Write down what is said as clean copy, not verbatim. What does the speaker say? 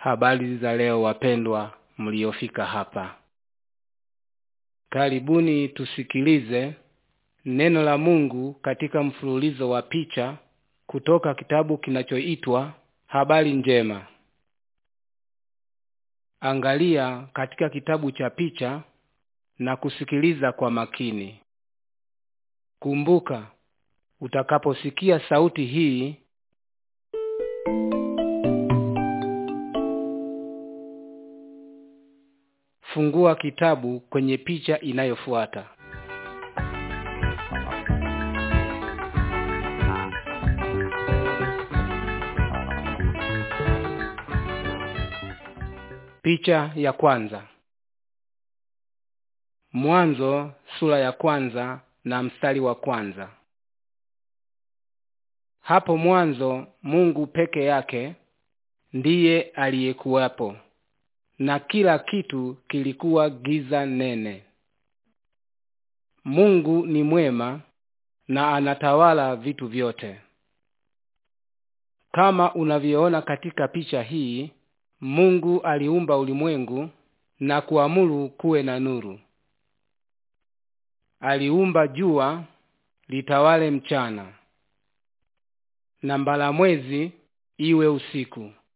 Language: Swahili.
Habari za leo wapendwa mliofika hapa. Karibuni tusikilize neno la Mungu katika mfululizo wa picha kutoka kitabu kinachoitwa Habari Njema. Angalia katika kitabu cha picha na kusikiliza kwa makini. Kumbuka, utakaposikia sauti hii, fungua kitabu kwenye picha inayofuata. Picha ya kwanza. Mwanzo sura ya kwanza na mstari wa kwanza. Hapo mwanzo Mungu peke yake ndiye aliyekuwapo, na kila kitu kilikuwa giza nene. Mungu ni mwema na anatawala vitu vyote. Kama unavyoona katika picha hii, Mungu aliumba ulimwengu na kuamuru kuwe na nuru. Aliumba jua litawale mchana na mbalamwezi iwe usiku.